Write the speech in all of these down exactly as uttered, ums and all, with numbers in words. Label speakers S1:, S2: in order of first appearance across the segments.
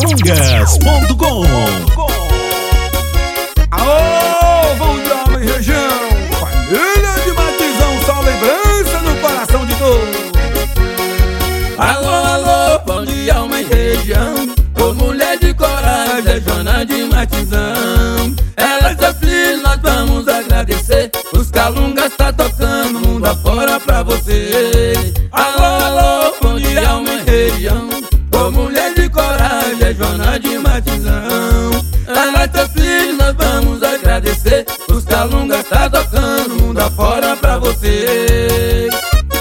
S1: calungas ponto com.
S2: Aô, Vão de região, família de Matizão, só lembrança no coração de todos.
S3: Alô, alô, Pão de Alma e região, ô mulher de coragem, é Joana de Matizão. Ela é seu filho, nós vamos agradecer. Os calungas tá tocando mundo afora pra você. Alô, alô, Pão de Alma e região, ô mulher de coragem, é Joana de Matizão. Ela é seu filho, nós vamos agradecer. Os calungas tá tocando mundo afora pra você.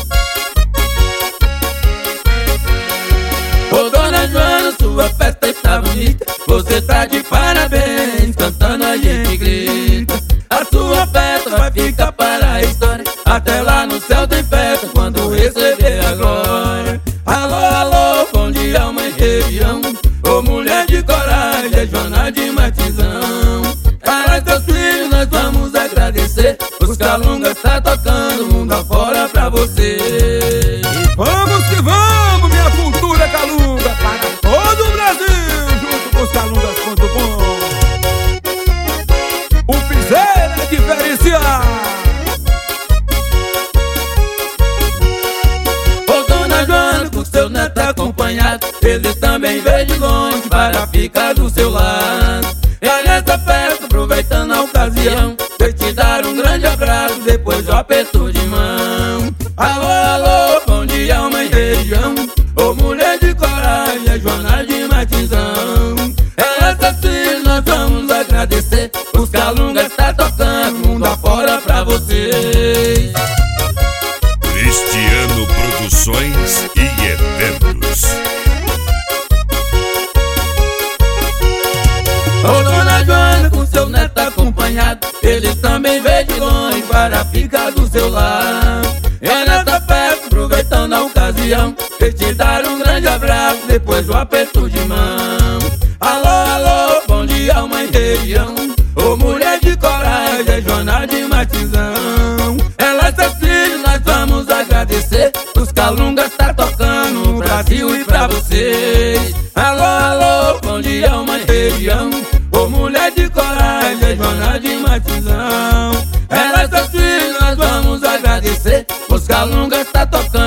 S3: Ô dona Joana, sua festa está bonita, você tá de parabéns, cantando a gente grita. A sua festa vai ficar para a história, até lá no céu tem festa quando receber a glória. Alô, alô, Pão de Alma e região, ô mulher de coragem, é Joana de Matizão. Para seus filhos nós vamos agradecer, os calungas tá tocando mundo afora pra você.
S2: Vamos que vamos, minha cultura calunga, para todo o Brasil, junto com os calungas ponto com. O piseiro é diferenciado.
S3: Ô dona Joana, com seu neto acompanhado, eles também veem de longe para ficar do seu lado. E nessa festa, aproveitando a ocasião, eu te dar um grande abraço, depois o aperto de mão. Alô, alô, Pão de Alma e região, ô mulher de coragem, é Joana de Matizão. Ela é filho, nós vamos agradecer. Os calungas tá tocando mundo afora pra vocês.
S1: Cristiano Produções e Eventos.
S3: Ô dona Joana, com seu neto acompanhado, eles também veem de longe para ficar do seu lado. E nessa festa, aproveitando a ocasião, eu te dar um grande abraço, depois o aperto de mão. Alô, alô, Pão de Alma e região, ô mulher de coragem, é Joana de Matizão. Ela é seu filho, nós vamos agradecer. Os calungas tá tocando no Brasil e pra vocês. Alô, alô, Pão de Alma e região, ô mulher de coragem, é Joana de Matizão. Ela é seu filho, nós vamos agradecer. Os calungas tá tocando